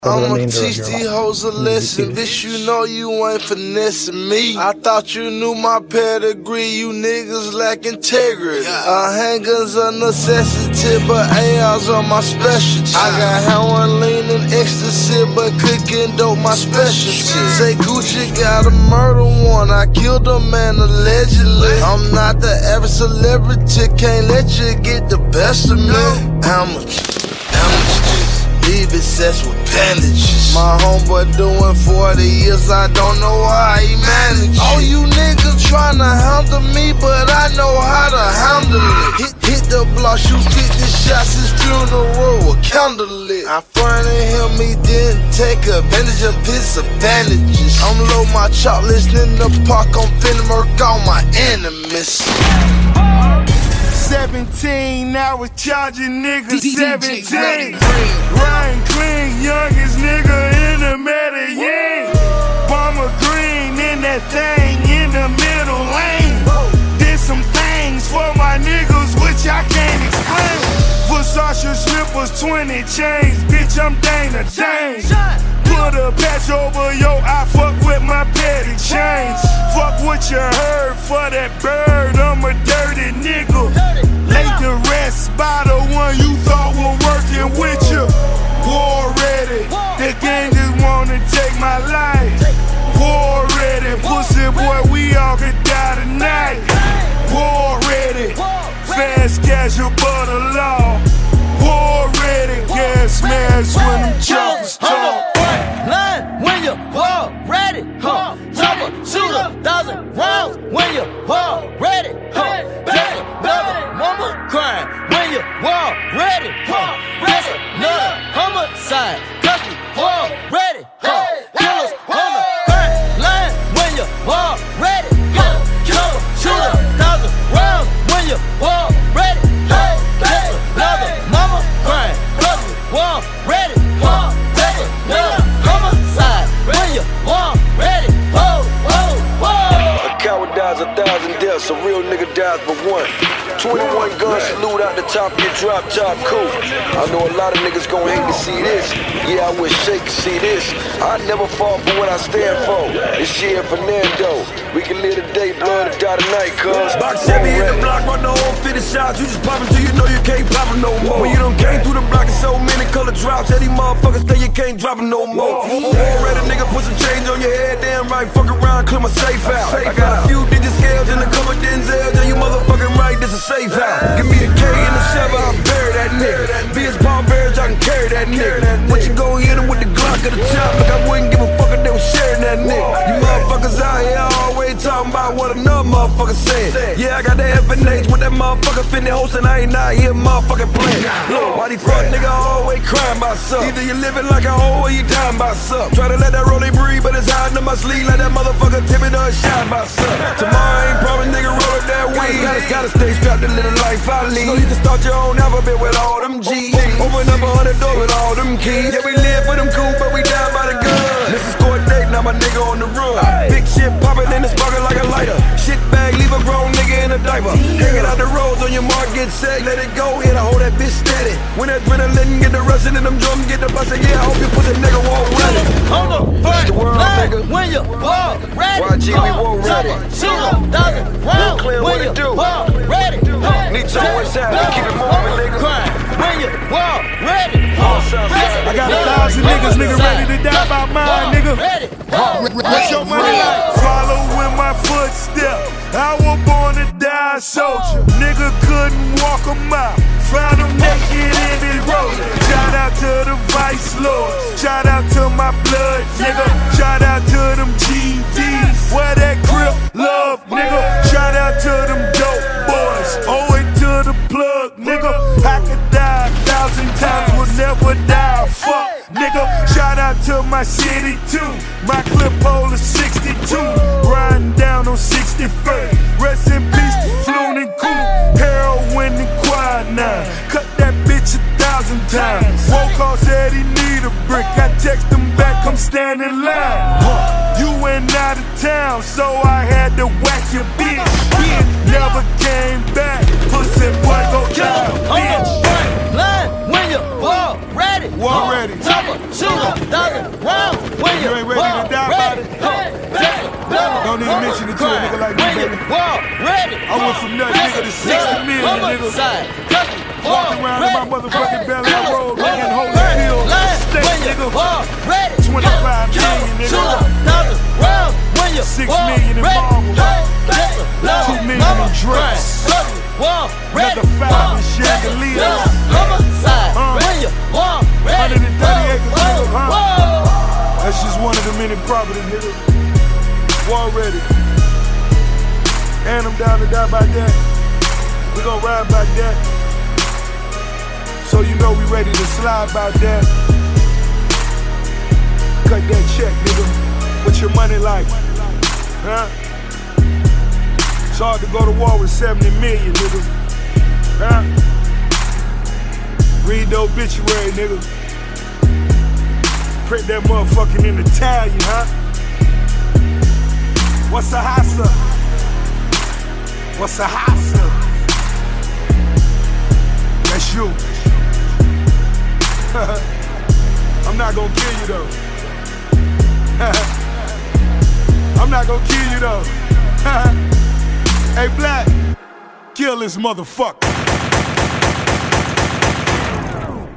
I'ma teach these hoes a lesson, bitch, you know you ain't finessing me. I thought you knew my pedigree, you niggas lack integrity. Handguns a necessity, but ARs are my specialty. I got heroin, lean, and ecstasy, but cooking dope my specialty. Say Gucci got a murder warrant, I killed a man allegedly. I'm not the average celebrity, can't let you get the best of me. Leave it sets with bandages. My homeboy doing 40 years, I don't know how he managed. All you niggas tryna handle me, but I know how to handle it. Hit the block, shoot 50 shots, his funeral will candlelit. I fronted him, he didn't take advantage of his advantages. I'm low my chop, listening to park, I'm finna murk all my enemies. 17, now we're charging niggas 17. Ryan Clean, youngest nigga in the Medellin. Bomber Green in that thing in the middle lane. Did some things for my niggas which I can't explain. Versace slippers, 20 chains, bitch I'm Dana Dane. Put a patch over your eye, fuck with my petty chains. Fuck what you heard for that bird, I'm a dirty nigga. Lay the rest by the one you thought were working with you. War ready, the gang just wanna take my life. War ready, pussy boy, we all could die tonight. War ready, fast casual but a law. War ready, gas smash when them choppers talk. Line when you war ready, chopper, shoot 1,000 rounds when you war ready, Bless another mama crying when you war ready, Bless another homicide, cause we war ready, killers on the crime line when you war ready, chopper, shoot 1,000 rounds when you war ready, Bless another mama crying, cause we war ready, Bless another homicide when you war ready, A coward dies 1,000 deaths, a real nigga dies but one. 21 guns salute out the top of your drop top cool. I know a lot of niggas gon' hate to see this. Yeah, I wish Shake could see this. I never fall for what I stand for. This shit Fernando. We can live the day, blood, and die tonight, cuz. Box Chevy in the block, run the whole 50 shots. You just poppin' till you know you can't pop 'em no more. When you done came through the block in so many color drops, that these motherfuckers say you can't drop 'em no more. Already nigga put some change on your head, damn right, fuck around, clear my safe out. I got a few digit scales and a couple Denzels, and you motherfucking right, this a safe house. Give me the K and the 7, I'll bury that nigga. Be his palm bearers, I can carry that nigga. What you gon' hit him with the Glock of the chop? Like I wouldn't give a fuck if they was sharing that nigga. You motherfuckers out here always talking about what another motherfucker said. Yeah, I got that FNH with that motherfucker finna host, and I ain't out here motherfucking playing. Look, why these fuck nigga always crying about something? Either you living like a hoe or you dying by something. Try to let that rolling breathe, but it's hiding in my sleeve like that motherfucker timid or shot by something. Tomorrow ain't promised, nigga, roll up that weed. Gotta stay strapped to live the life I lead. So you can start your own alphabet with all them G's. Open up 100 doors with all them keys. Yeah, we live for them cool, but we down by the gun. This is court date, now my nigga on the run. Big shit poppin' in the sparkin' like a lighter. Shit bag, leave a grown nigga in a diaper. Hanging out the roads on your mark, get set, let it go. Hit, I hold that bitch steady. When that adrenaline get the rushing and them drums get the bustin', yeah, I hope you pussy nigga won't run it. On the front line when you war ready, YG, we war ready. Shoot 1,000 rounds when you war ready, Need to know what's happening, keep it moving, nigga. when you war ready, I got 1,000 niggas, nigga, ready to die by mine, nigga. What's your money like? Following my footsteps, I was born to die a soldier. Nigga couldn't walk a mile, found him naked in his road. Shout out to the Vice Lord, shout out to my blood, nigga. Shout out to them GDs, where that grip love, nigga. Shout out to them dope boys, owe it to the plug, nigga. I could die 1,000 times, will never die, fuck, nigga. Shout out to my city too, my clip hole is 62, riding down on 61st. Rest in peace to Floon and Cool, heroin and quinine. Cut that bitch 1,000 times. Woke said he need a brick, I text him back, I'm standing in line. You went out of town, so I had to whack your bitch. Never came back, pussy boy go die, bitch. line when when you war ready. War ready. Chopper, shooter, 1,000 rounds when you ain't ready to die about it. Don't even mention it to a nigga like me, baby. War ready. I went from nothing, nigga, to 60 million, nigga. Walking around in my motherfucking belly road, making Holyfield state, nigga. 25 million, nigga. 6 million in marbles. 2 million in drinks. Another 5 in chandeliers. 130 acres, nigga, huh? That's just one of the many properties, nigga. War ready. And I'm down to die by that. We gon' ride by that. So you know we ready to slide by that. Cut that check, nigga. What's your money like? Huh? It's hard to go to war with 70 million, nigga. Huh? Read the obituary, nigga. Print that motherfucking in Italian, huh? What's a hassa? What's a hassa? That's you. I'm not gonna kill you though. I'm not gonna kill you though. Hey, Black, kill this motherfucker.